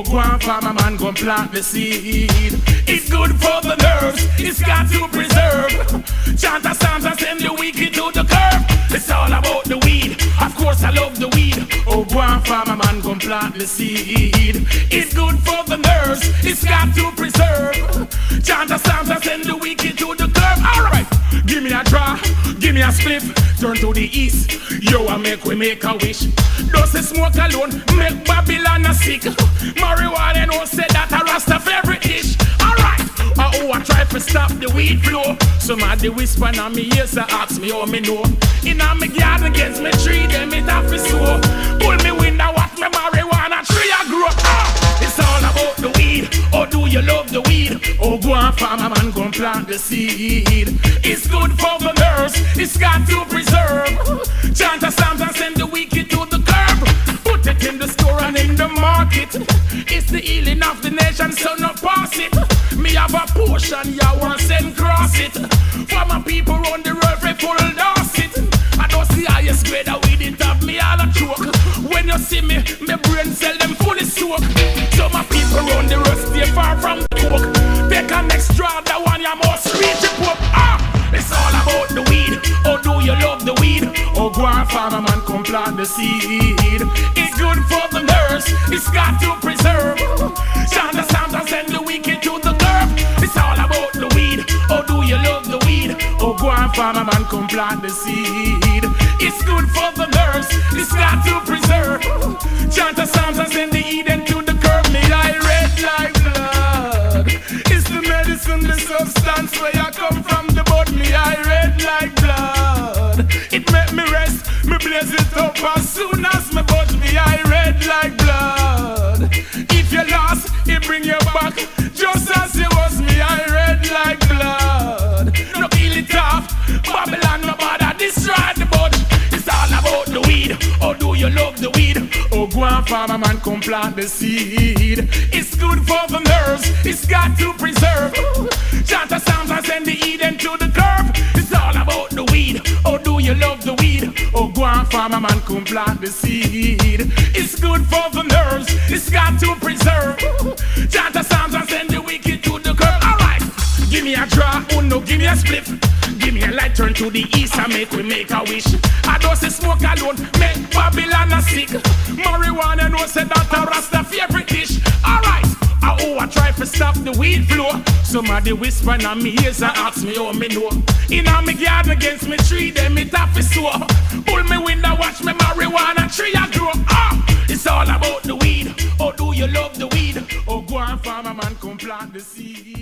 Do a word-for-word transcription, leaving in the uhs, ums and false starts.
go on farmer man, go plant the seed. It's good for the nerves, it's got to preserve. Chant a psalms and send the wicked to the curb. It's all about the weed, of course I love the weed. Oh, go on farmer man, go plant the seed. It's good for the nerves, it's got to preserve. Chant a psalms and send the wicked to the curb. Alright, give me a draw, give me a spliff. Turn to the east, yo, I make we make a wish. Don't say smoke alone, make Babylon a sick. Marijuana no say that a Rasta favorite dish. Alright, uh, oh, I try to stop the weed flow. Somebody whisper in me ears and ask me how me know. In a me garden against me tree, them it have to sow. Pull me window, watch me marijuana tree I grow. Ah, it's all about the weed. Oh, do you love the weed? Oh, go on farmer man, go and plant the seed. It's good for the nerves, it's got to preserve. Chant a psalms and send the wicked to the curb. Put it in the store and in the market. It's the healing of the nation, so no pass it. Me have a portion, ya want send cross it. For my people on the road, we full dose it. I don't see highest grade, we didn't have me all a choke. When you see me, my brain cell them fully soak. So my people on the road stay far from the coke. Take an extra, that one ya more street you pop. Ah, it's all about the weed. Oh, do you love the weed? Oh, go on farmer man, come plant the seed. It's good for the nerves, it's got to preserve. Chant the psalms and send the wicked to the curb. It's all about the weed. Oh, do you love the weed? Oh, go on farmer man, come plant the seed. It's good for the nerves, it's got to preserve. Chant the psalms and send the Eden to the curb. Me I red like blood. It's the medicine, the substance where I come from the bud. Me I red like blood. It make me rest, me blaze it up as soon as me budge. Me I red like blood. If you lost, it bring you back just as you was. Me I red like blood. No kill it off, Babylon no bother destroy the budge. It's all about the weed. Oh, do you love the weed? Oh, go on farmer man, come plant the seed. It's good for the nerves, it's got to preserve. Chant a psalms and send the Eden to the curb. It's all about the weed. Oh, do you love the weed? Oh, go on farmer man, come plant the seed. It's good for the nerves, it's got to preserve. Chant a psalms and send the wicked to the curb. Alright, give me a draw, oh no, give me a split. Give me a light, turn to the east and make we make a wish. I don't say smoke alone, make Babylon a sick. Marijuana no say that a Rasta favorite dish. Alright, uh, oh, I try to stop the weed flow. Somebody whisper in me ears and ask me how me know. In a me garden against me tree, them it have to sow. Pull me window, watch me marijuana tree I grow. Ah, it's all about the weed. Oh, do you love the weed? Oh, go on farmer man, come plant the seed.